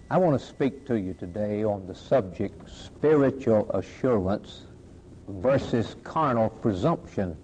I want to speak to you today on the subject spiritual assurance versus carnal presumption.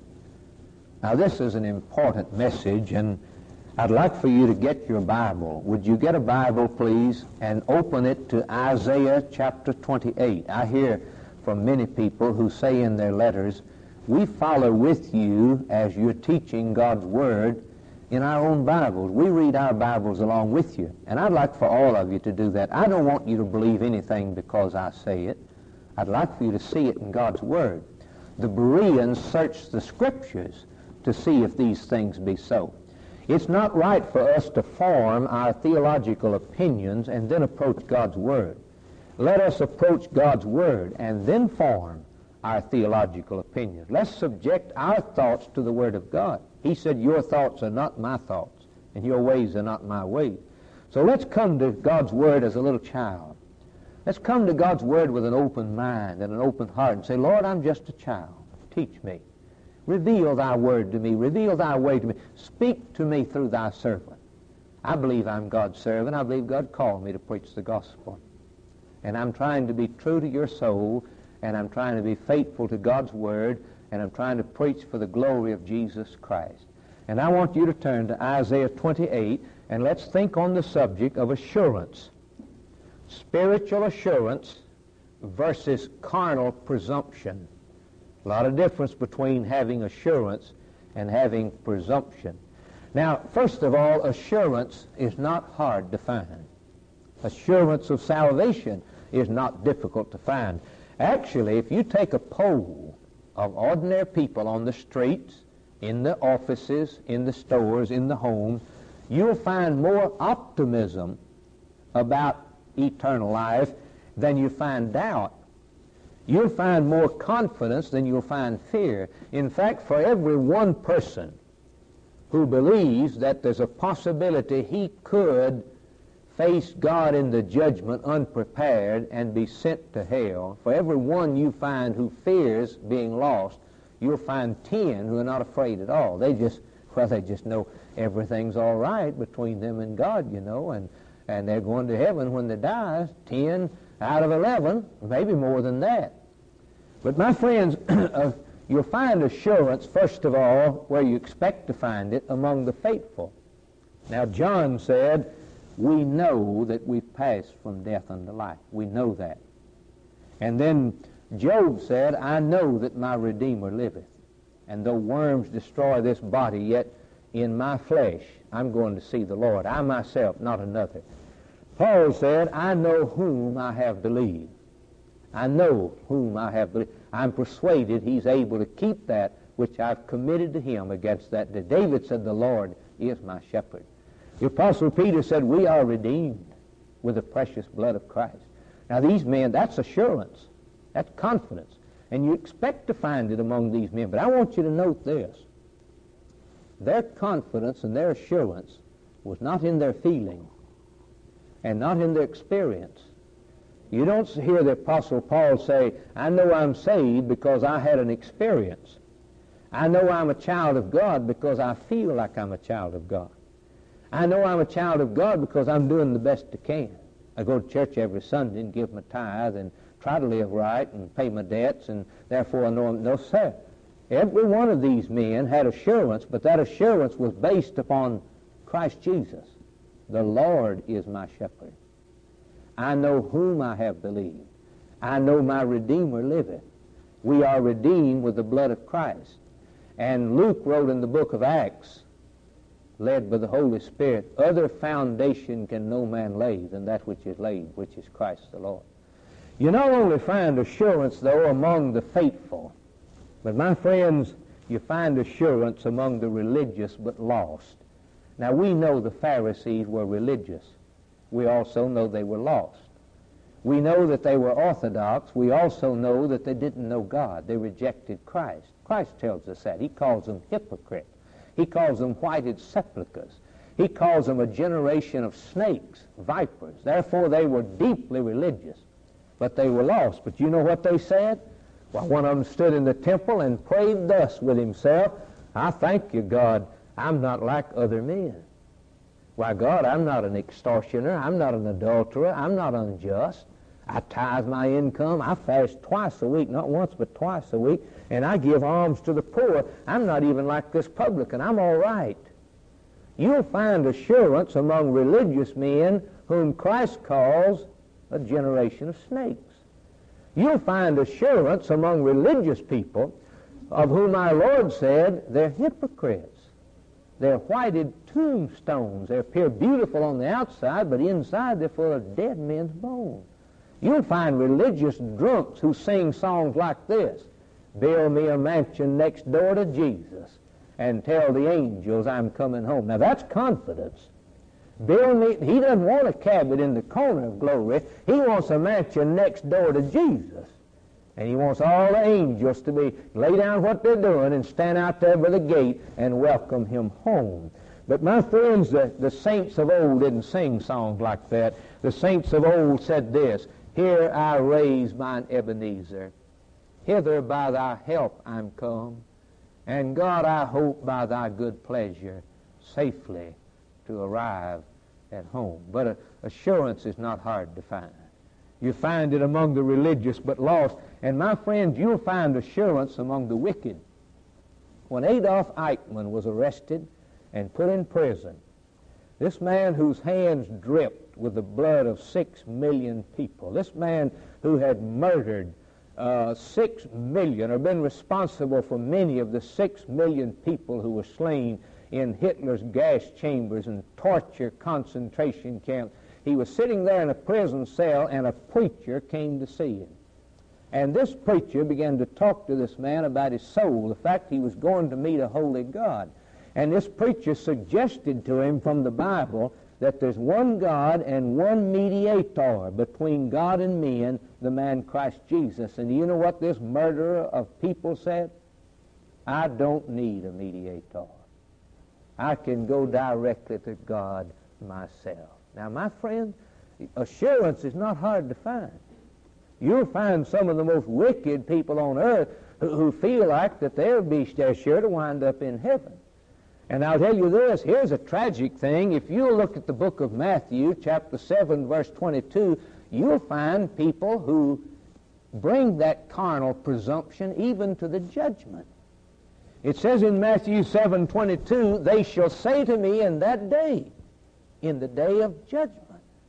Now, this is an important message, and I'd like for you to get your Bible. Would you get a Bible, please, and open it to Isaiah chapter 28. I hear from many people who say in their letters, we follow with you as you're teaching God's Word in our own Bibles. We read our Bibles along with you. And I'd like for all of you to do that. I don't want you to believe anything because I say it. I'd like for you to see it in God's Word. The Bereans searched the Scriptures to see if these things be so. It's not right for us to form our theological opinions and then approach God's Word. Let us approach God's Word and then form our theological opinions. Let's subject our thoughts to the Word of God. He said, your thoughts are not my thoughts, and your ways are not my ways. So let's come to God's Word as a little child. Let's come to God's Word with an open mind and an open heart and say, Lord, I'm just a child. Teach me. Reveal thy word to me. Reveal thy way to me. Speak to me through thy servant. I believe I'm God's servant. I believe God called me to preach the gospel. And I'm trying to be true to your soul, and I'm trying to be faithful to God's word, and I'm trying to preach for the glory of Jesus Christ. And I want you to turn to Isaiah 28, and let's think on the subject of assurance. Spiritual assurance versus carnal presumption. A lot of difference between having assurance and having presumption. Now, first of all, assurance is not hard to find. Assurance of salvation is not difficult to find. Actually, if you take a poll of ordinary people on the streets, in the offices, in the stores, in the homes, you'll find more optimism about eternal life than you find doubt. You'll find more confidence than you'll find fear. In fact, for every one person who believes that there's a possibility he could face God in the judgment unprepared and be sent to hell, for every one you find who fears being lost, you'll find 10 who are not afraid at all. They just know everything's all right between them and God, you know, and they're going to heaven when they die. 10 out of 11, maybe more than that. But my friends, you'll find assurance, first of all, where you expect to find it, among the faithful. Now, John said, we know that we've passed from death unto life. We know that. And then Job said, I know that my Redeemer liveth. And though worms destroy this body, yet in my flesh I'm going to see the Lord. I myself, not another. Paul said, I know whom I have believed. I know whom I have believed. I'm persuaded he's able to keep that which I've committed to him against that day. David said, the Lord is my shepherd. The Apostle Peter said, we are redeemed with the precious blood of Christ. Now these men, that's assurance. That's confidence. And you expect to find it among these men. But I want you to note this. Their confidence and their assurance was not in their feeling and not in their experience. You don't hear the Apostle Paul say, I know I'm saved because I had an experience. I know I'm a child of God because I feel like I'm a child of God. I know I'm a child of God because I'm doing the best I can. I go to church every Sunday and give my tithe and try to live right and pay my debts, and therefore I know I'm no sir. Every one of these men had assurance, but that assurance was based upon Christ Jesus. The Lord is my shepherd. I know whom I have believed. I know my Redeemer liveth. We are redeemed with the blood of Christ. And Luke wrote in the book of Acts, led by the Holy Spirit, other foundation can no man lay than that which is laid, which is Christ the Lord. You not only find assurance, though, among the faithful, but my friends, you find assurance among the religious but lost. Now, we know the Pharisees were religious. We also know they were lost. We know that they were orthodox. We also know that they didn't know God. They rejected Christ. Christ tells us that. He calls them hypocrites. He calls them whited sepulchres. He calls them a generation of snakes, vipers. Therefore, they were deeply religious, but they were lost. But you know what they said? Well, one of them stood in the temple and prayed thus with himself, I thank you, God, I'm not like other men. Why, God, I'm not an extortioner. I'm not an adulterer. I'm not unjust. I tithe my income. I fast twice a week, not once, but twice a week, and I give alms to the poor. I'm not even like this publican. I'm all right. You'll find assurance among religious men whom Christ calls a generation of snakes. You'll find assurance among religious people of whom our Lord said they're hypocrites. They're whited tombstones. They appear beautiful on the outside, but inside they're full of dead men's bones. You'll find religious drunks who sing songs like this: build me a mansion next door to Jesus and tell the angels I'm coming home. Now that's confidence. Build me, he doesn't want a cabin in the corner of glory. He wants a mansion next door to Jesus. And he wants all the angels to lay down what they're doing and stand out there by the gate and welcome him home. But my friends, the saints of old didn't sing songs like that. The saints of old said this: here I raise mine Ebenezer. Hither by thy help I'm come. And God, I hope by thy good pleasure safely to arrive at home. But assurance is not hard to find. You find it among the religious but lost. And my friends, you'll find assurance among the wicked. When Adolf Eichmann was arrested and put in prison, this man whose hands dripped with the blood of 6 million people, this man who had murdered 6 million, or been responsible for many of the 6 million people who were slain in Hitler's gas chambers and torture concentration camps, he was sitting there in a prison cell, and a preacher came to see him. And this preacher began to talk to this man about his soul, the fact he was going to meet a holy God. And this preacher suggested to him from the Bible that there's one God and one mediator between God and men, the man Christ Jesus. And you know what this murderer of people said? I don't need a mediator. I can go directly to God myself. Now, my friend, assurance is not hard to find. You'll find some of the most wicked people on earth who feel like that they're sure to wind up in heaven. And I'll tell you this, here's a tragic thing. If you look at the book of Matthew, chapter 7, verse 22, you'll find people who bring that carnal presumption even to the judgment. It says in Matthew 7:22, they shall say to me in that day, in the day of judgment,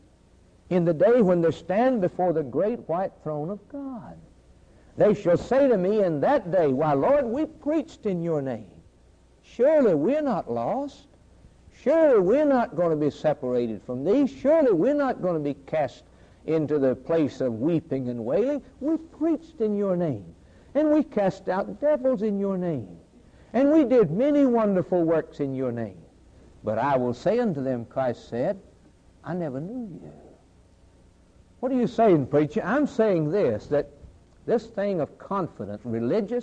in the day when they stand before the great white throne of God, they shall say to me in that day, why, Lord, we preached in your name. Surely we're not lost. Surely we're not going to be separated from thee. Surely we're not going to be cast into the place of weeping and wailing. We preached in your name, and we cast out devils in your name, and we did many wonderful works in your name. But I will say unto them, Christ said, I never knew you. What are you saying, preacher? I'm saying this, that this thing of confidence, religious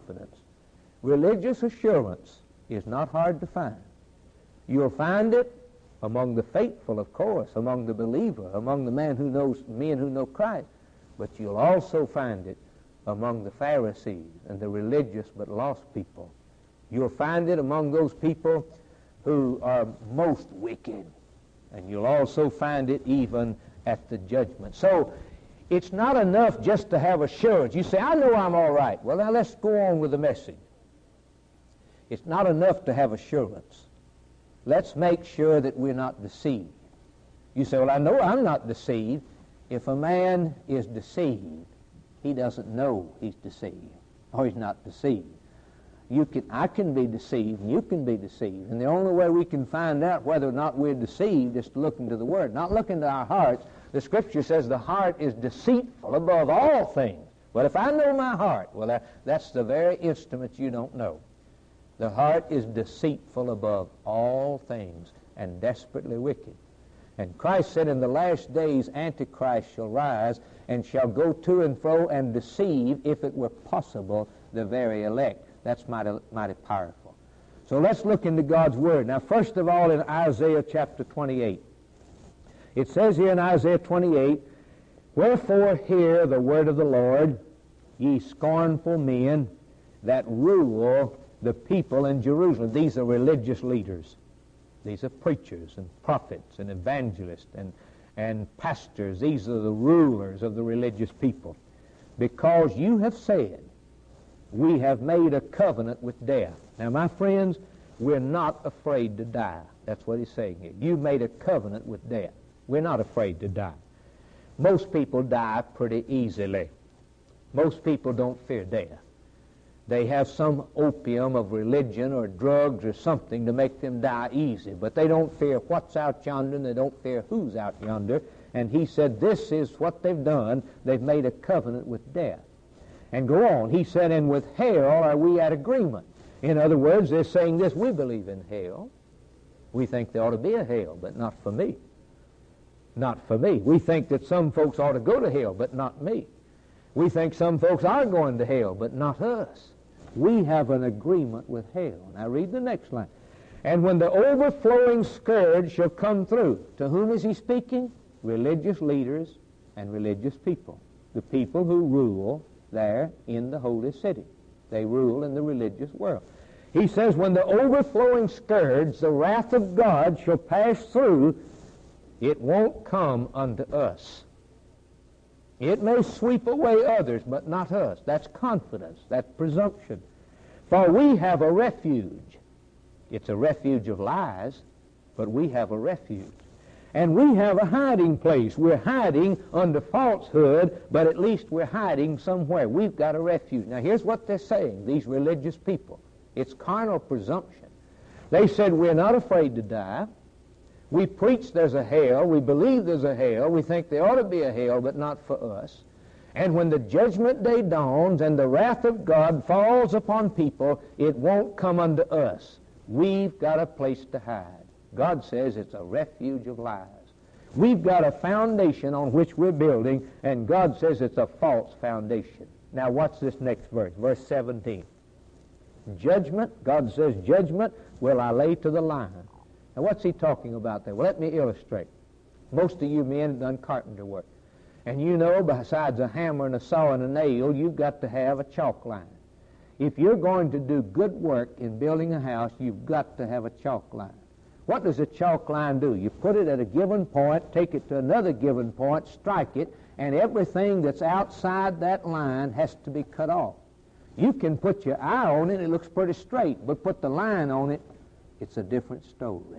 assurance, is not hard to find. You'll find it among the faithful, of course, among the believer, among the men who know Christ. But you'll also find it among the Pharisees and the religious but lost people. You'll find it among those people who are most wicked. And you'll also find it even at the judgment. So it's not enough just to have assurance. You say, I know I'm all right. Well, now let's go on with the message. It's not enough to have assurance. Let's make sure that we're not deceived. You say, well, I know I'm not deceived. If a man is deceived, he doesn't know he's deceived, or he's not deceived. I can be deceived, and you can be deceived. And the only way we can find out whether or not we're deceived is to look into the Word, not look into our hearts. The Scripture says the heart is deceitful above all things. Well, if I know my heart, well, that's the very instrument you don't know. The heart is deceitful above all things and desperately wicked. And Christ said, in the last days Antichrist shall rise and shall go to and fro and deceive, if it were possible, the very elect. That's mighty powerful. So let's look into God's Word. Now, first of all, in Isaiah chapter 28. It says here in Isaiah 28, wherefore hear the word of the Lord, ye scornful men that rule the people in Jerusalem. These are religious leaders. These are preachers and prophets and evangelists and pastors. These are the rulers of the religious people. Because you have said, we have made a covenant with death. Now, my friends, we're not afraid to die. That's what he's saying here. You've made a covenant with death. We're not afraid to die. Most people die pretty easily. Most people don't fear death. They have some opium of religion or drugs or something to make them die easy. But they don't fear what's out yonder, and they don't fear who's out yonder. And he said, this is what they've done. They've made a covenant with death. And go on. He said, and with hell are we at agreement. In other words, they're saying this, we believe in hell. We think there ought to be a hell, but not for me. Not for me. We think that some folks ought to go to hell, but not me. We think some folks are going to hell, but not us. We have an agreement with hell. Now read the next line. And when the overflowing scourge shall come through, to whom is he speaking? Religious leaders and religious people. The people who rule there in the holy city. They rule in the religious world. He says, when the overflowing scourge, the wrath of God, shall pass through, it won't come unto us. It may sweep away others, but not us. That's confidence. That's presumption. For we have a refuge. It's a refuge of lies, but we have a refuge. And we have a hiding place. We're hiding under falsehood, but at least we're hiding somewhere. We've got a refuge. Now here's what they're saying, these religious people. It's carnal presumption. They said, we're not afraid to die. We preach there's a hell. We believe there's a hell. We think there ought to be a hell, but not for us. And when the judgment day dawns and the wrath of God falls upon people, it won't come unto us. We've got a place to hide. God says it's a refuge of lies. We've got a foundation on which we're building, and God says it's a false foundation. Now watch this next verse, verse 17. Judgment, God says, judgment will I lay to the lion. Now what's he talking about there? Well, let me illustrate. Most of you men have done carpenter work. And you know, besides a hammer and a saw and a nail, you've got to have a chalk line. If you're going to do good work in building a house, you've got to have a chalk line. What does a chalk line do? You put it at a given point, take it to another given point, strike it, and everything that's outside that line has to be cut off. You can put your eye on it, it looks pretty straight, but put the line on it, it's a different story.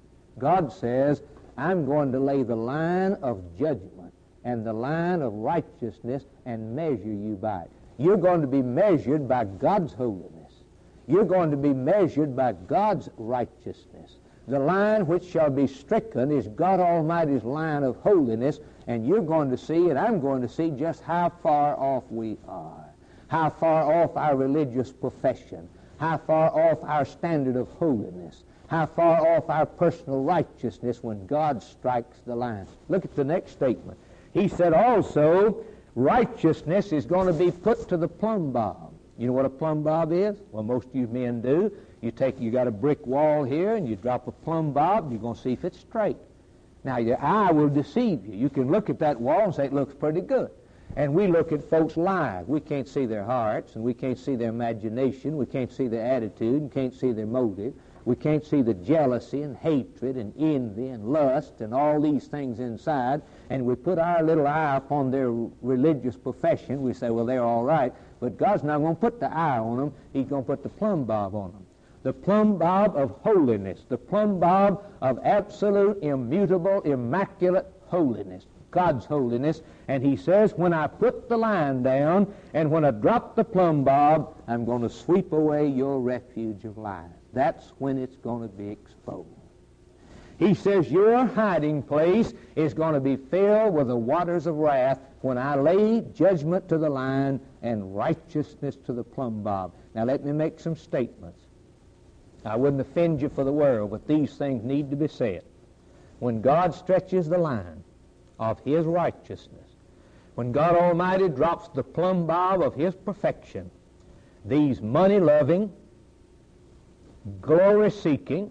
God says, I'm going to lay the line of judgment and the line of righteousness and measure you by it. You're going to be measured by God's holiness. You're going to be measured by God's righteousness. The line which shall be stricken is God Almighty's line of holiness, and you're going to see, and I'm going to see, just how far off we are, how far off our religious profession, how far off our standard of holiness, how far off our personal righteousness when God strikes the line. Look at the next statement. He said also, righteousness is going to be put to the plumb bob. You know what a plumb bob is? Well, most of you men do. You got a brick wall here, and you drop a plumb bob, and you're going to see if it's straight. Now, your eye will deceive you. You can look at that wall and say it looks pretty good. And we look at folks' lives. We can't see their hearts, and we can't see their imagination. We can't see their attitude, and can't see their motive. We can't see the jealousy and hatred and envy and lust and all these things inside. And we put our little eye upon their religious profession. We say, well, they're all right. But God's not going to put the eye on them. He's going to put the plumb bob on them. The plumb bob of holiness. The plumb bob of absolute, immutable, immaculate holiness. God's holiness. And he says, when I put the line down and when I drop the plumb bob, I'm going to sweep away your refuge of lies. That's when it's going to be exposed. He says your hiding place is going to be filled with the waters of wrath when I lay judgment to the line and righteousness to the plumb bob. Now let me make some statements. I wouldn't offend you for the world, but these things need to be said. When God stretches the line of his righteousness, when God Almighty drops the plumb bob of his perfection, these money-loving, glory-seeking,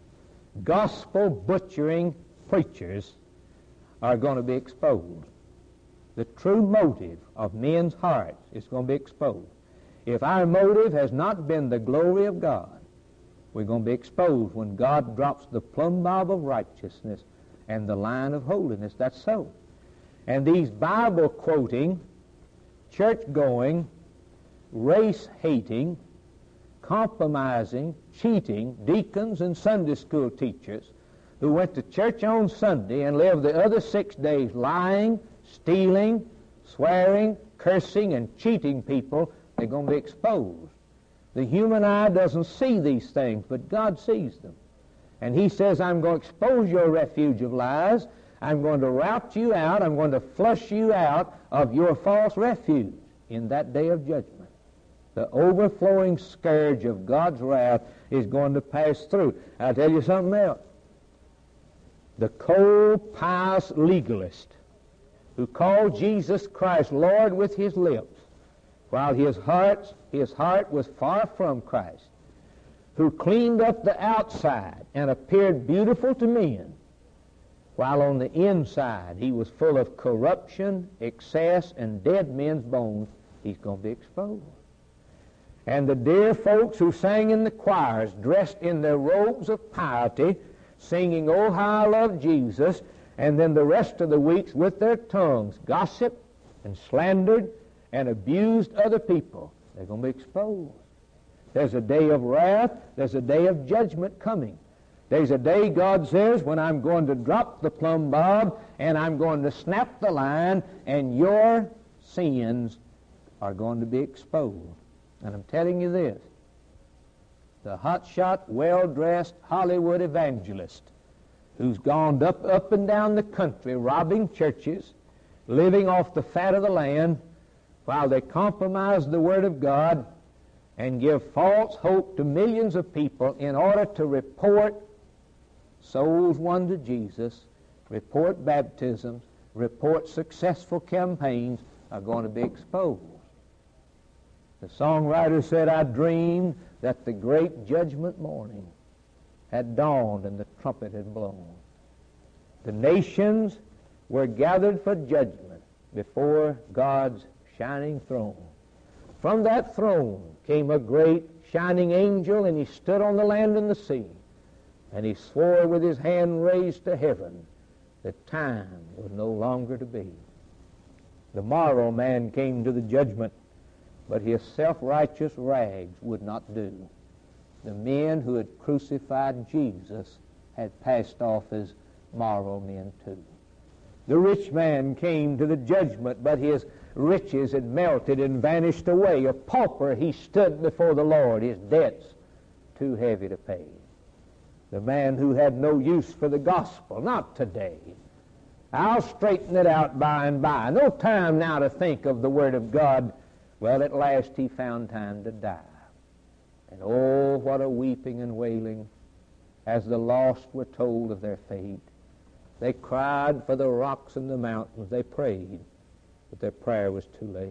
gospel-butchering preachers are going to be exposed. The true motive of men's hearts is going to be exposed. If our motive has not been the glory of God, We're going to be exposed when God drops the plumb bob of righteousness and the line of holiness. That's so. And these Bible-quoting, church-going, race-hating, compromising, cheating deacons and Sunday school teachers who went to church on Sunday and lived the other 6 days lying, stealing, swearing, cursing, and cheating people, they're going to be exposed. The human eye doesn't see these things, but God sees them. And He says, I'm going to expose your refuge of lies. I'm going to rout you out. I'm going to flush you out of your false refuge in that day of judgment. The overflowing scourge of God's wrath is going to pass through. I'll tell you something else. The cold, pious legalist who called Jesus Christ Lord with his lips, while his heart was far from Christ, who cleaned up the outside and appeared beautiful to men, while on the inside he was full of corruption, excess, and dead men's bones, he's going to be exposed. And the dear folks who sang in the choirs, dressed in their robes of piety, singing, "Oh, how I love Jesus," and then the rest of the weeks with their tongues gossiped and slandered and abused other people, they're going to be exposed. There's a day of wrath. There's a day of judgment coming. There's a day, God says, when I'm going to drop the plumb bob and I'm going to snap the line, and your sins are going to be exposed. And I'm telling you this, the hotshot, well-dressed Hollywood evangelist who's gone up and down the country robbing churches, living off the fat of the land, while they compromise the Word of God and give false hope to millions of people in order to report souls won to Jesus, report baptisms, report successful campaigns, are going to be exposed. The songwriter said, I dreamed that the great judgment morning had dawned and the trumpet had blown. The nations were gathered for judgment before God's shining throne. From that throne came a great shining angel, and he stood on the land and the sea, and he swore with his hand raised to heaven that time was no longer to be. The moral man came to the judgment, but his self-righteous rags would not do. The men who had crucified Jesus had passed off as moral men too. The rich man came to the judgment, but his riches had melted and vanished away. A pauper, he stood before the Lord, his debts too heavy to pay. The man who had no use for the gospel, not today. I'll straighten it out by and by. No time now to think of the Word of God. Well, at last he found time to die. And oh, what a weeping and wailing as the lost were told of their fate. They cried for the rocks and the mountains. They prayed, but their prayer was too late.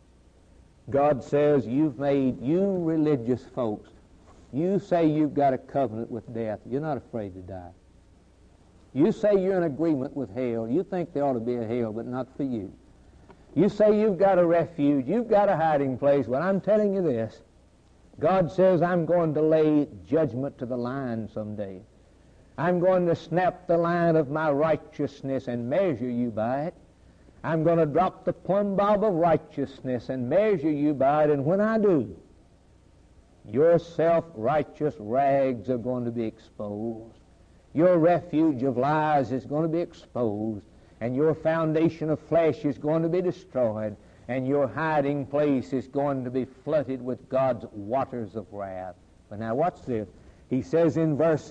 God says, you religious folks, you say you've got a covenant with death. You're not afraid to die. You say you're in agreement with hell. You think there ought to be a hell, but not for you. You say you've got a refuge. You've got a hiding place. Well, I'm telling you this. God says, I'm going to lay judgment to the line someday. I'm going to snap the line of my righteousness and measure you by it. I'm going to drop the plumb bob of righteousness and measure you by it. And when I do, your self-righteous rags are going to be exposed. Your refuge of lies is going to be exposed. And your foundation of flesh is going to be destroyed. And your hiding place is going to be flooded with God's waters of wrath. But now watch this. He says in verse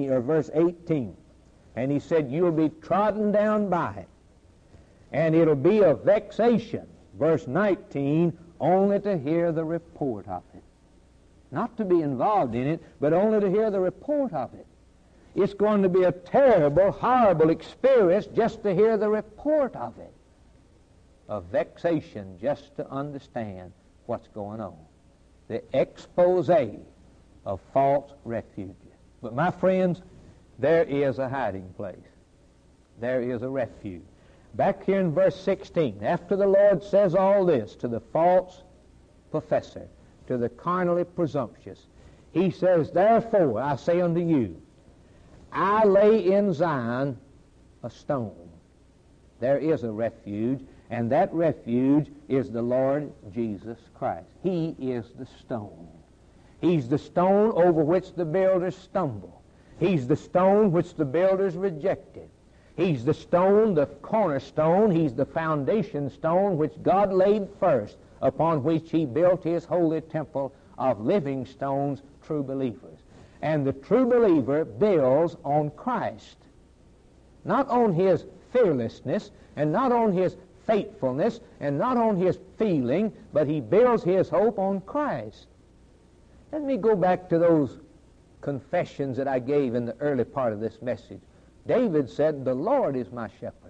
18, and he said, you'll be trodden down by it, and it'll be a vexation, verse 19, only to hear the report of it. Not to be involved in it, but only to hear the report of it. It's going to be a terrible, horrible experience just to hear the report of it. A vexation just to understand what's going on. The expose of false refuges. But my friends, there is a hiding place. There is a refuge. Back here in verse 16, after the Lord says all this to the false professor, to the carnally presumptuous, He says, therefore, I say unto you, I lay in Zion a stone. There is a refuge, and that refuge is the Lord Jesus Christ. He is the stone. He's the stone over which the builders stumble. He's the stone which the builders rejected. He's the stone, the cornerstone. He's the foundation stone which God laid first, upon which He built His holy temple of living stones, true believers. And the true believer builds on Christ, not on his fearlessness, and not on his faithfulness, and not on his feeling, but he builds his hope on Christ. Let me go back to those confessions that I gave in the early part of this message. David said, the Lord is my shepherd.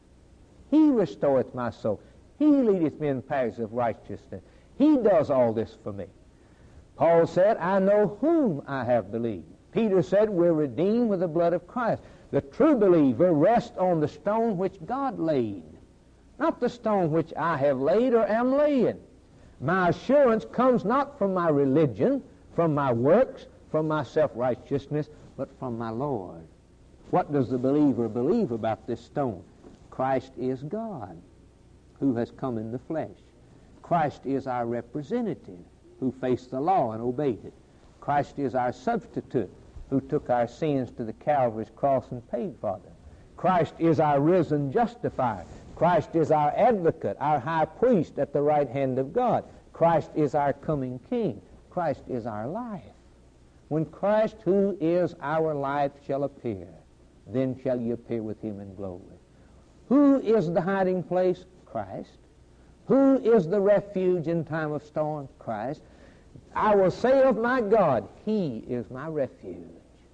He restoreth my soul. He leadeth me in paths of righteousness. He does all this for me. Paul said, I know whom I have believed. Peter said, we're redeemed with the blood of Christ. The true believer rests on the stone which God laid, not the stone which I have laid or am laying. My assurance comes not from my religion, from my works, from my self-righteousness, but from my Lord. What does the believer believe about this stone? Christ is God, who has come in the flesh. Christ is our representative, who faced the law and obeyed it. Christ is our substitute, who took our sins to the Calvary's cross and paid for them. Christ is our risen justifier. Christ is our advocate, our high priest at the right hand of God. Christ is our coming King. Christ is our life. When Christ, who is our life, shall appear, then shall ye appear with Him in glory. Who is the hiding place? Christ. Who is the refuge in time of storm? Christ. I will say of my God, He is my refuge.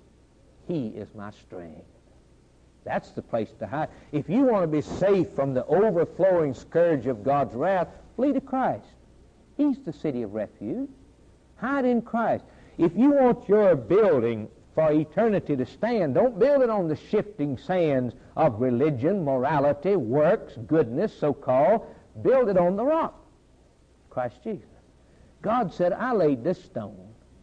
He is my strength. That's the place to hide. If you want to be safe from the overflowing scourge of God's wrath, flee to Christ. He's the city of refuge. Hide in Christ. If you want your building for eternity to stand, don't build it on the shifting sands of religion, morality, works, goodness, so-called. Build it on the rock, Christ Jesus. God said, I laid this stone.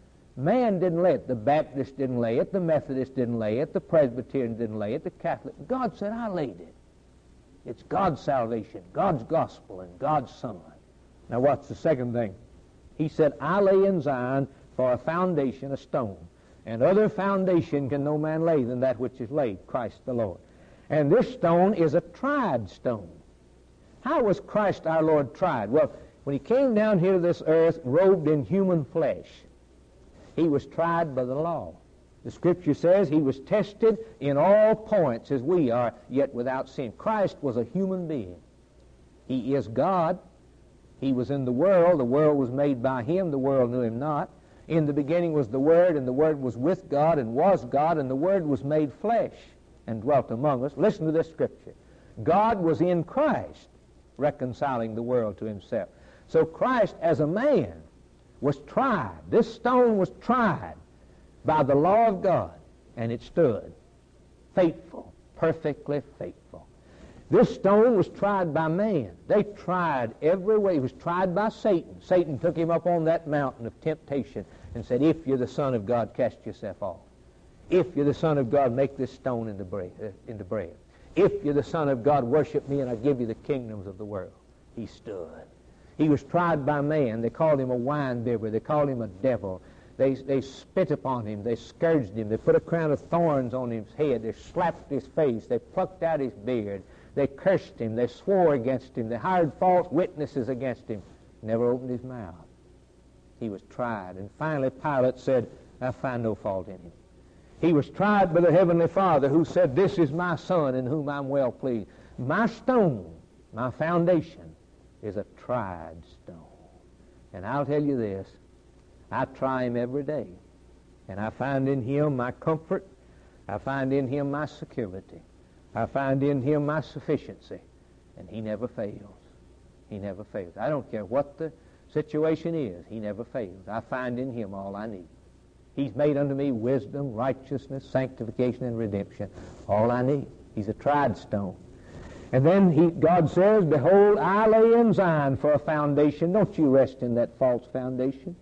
Man didn't lay it. The Baptist didn't lay it. The Methodist didn't lay it. The Presbyterian didn't lay it. The Catholic. God said, I laid it. It's God's salvation, God's gospel, and God's Son. Now what's the second thing? He said, I lay in Zion for a foundation, a stone. And other foundation can no man lay than that which is laid, Christ the Lord. And this stone is a tried stone. How was Christ our Lord tried? Well, when He came down here to this earth, robed in human flesh, He was tried by the law. The Scripture says He was tested in all points as we are, yet without sin. Christ was a human being. He is God. He was in the world was made by Him, the world knew Him not. In the beginning was the Word, and the Word was with God, and was God, and the Word was made flesh, and dwelt among us. Listen to this Scripture. God was in Christ, reconciling the world to Himself. So Christ, as a man, was tried. This stone was tried by the law of God, and it stood faithful, perfectly faithful. This stone was tried by man. They tried every way. He was tried by Satan. Satan took Him up on that mountain of temptation and said, if you're the Son of God, cast yourself off. If you're the Son of God, make this stone into bread. If you're the Son of God, worship me, and I'll give you the kingdoms of the world. He stood. He was tried by man. They called Him a wine bibber. They called Him a devil. They spit upon Him. They scourged Him. They put a crown of thorns on His head. They slapped His face. They plucked out His beard. They cursed Him. They swore against Him. They hired false witnesses against Him. Never opened His mouth. He was tried. And finally Pilate said, I find no fault in Him. He was tried by the Heavenly Father, who said, this is my Son in whom I'm well pleased. My stone, my foundation, is a tried stone. And I'll tell you this, I try Him every day. And I find in Him my comfort. I find in Him my security. I find in Him my sufficiency. And He never fails. He never fails. I don't care what the situation is. He never fails. I find in Him all I need. He's made unto me wisdom, righteousness, sanctification, and redemption. All I need. He's a tried stone. And then God says, behold, I lay in Zion for a foundation. Don't you rest in that false foundation.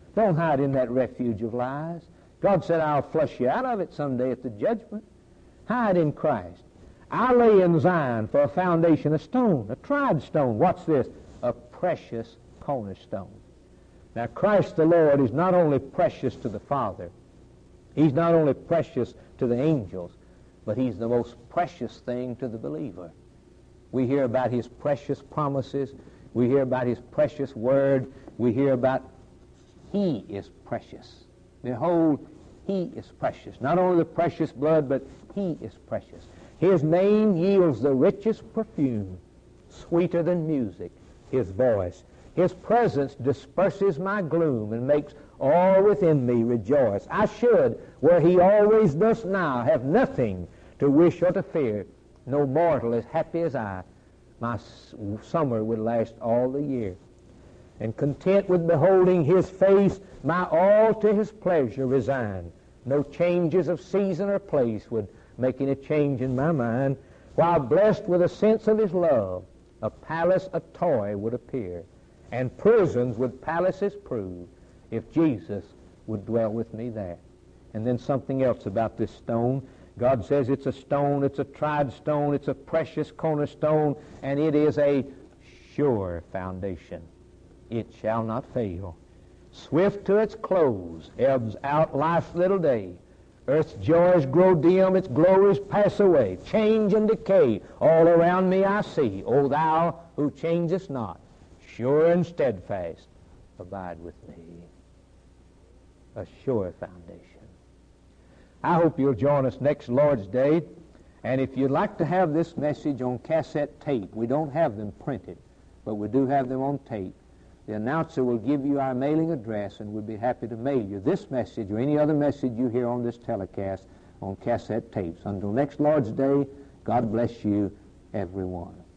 Don't hide in that refuge of lies. God said, I'll flush you out of it someday at the judgment. Hide in Christ. I lay in Zion for a foundation, a stone, a tried stone. What's this? A precious cornerstone. Now, Christ the Lord is not only precious to the Father, He's not only precious to the angels, but He's the most precious thing to the believer. We hear about His precious promises. We hear about His precious word. We hear about He is precious. Behold, He is precious. Not only the precious blood, but He is precious. His name yields the richest perfume, sweeter than music, His voice. His presence disperses my gloom and makes all within me rejoice. I should, where He always does now, have nothing to wish or to fear. No mortal as happy as I. My summer would last all the year. And content with beholding His face, my all to His pleasure resign. No changes of season or place would make any change in my mind. While blessed with a sense of His love, a palace, a toy would appear. And prisons would palaces prove if Jesus would dwell with me there. And then something else about this stone. God says it's a stone, it's a tried stone, it's a precious cornerstone, and it is a sure foundation. It shall not fail. Swift to its close, ebbs out life's little day. Earth's joys grow dim, its glories pass away. Change and decay all around me I see. O Thou who changest not, sure and steadfast, abide with me. A sure foundation. I hope you'll join us next Lord's Day. And if you'd like to have this message on cassette tape, we don't have them printed, but we do have them on tape. The announcer will give you our mailing address, and we'd be happy to mail you this message or any other message you hear on this telecast on cassette tapes. Until next Lord's Day, God bless you, everyone.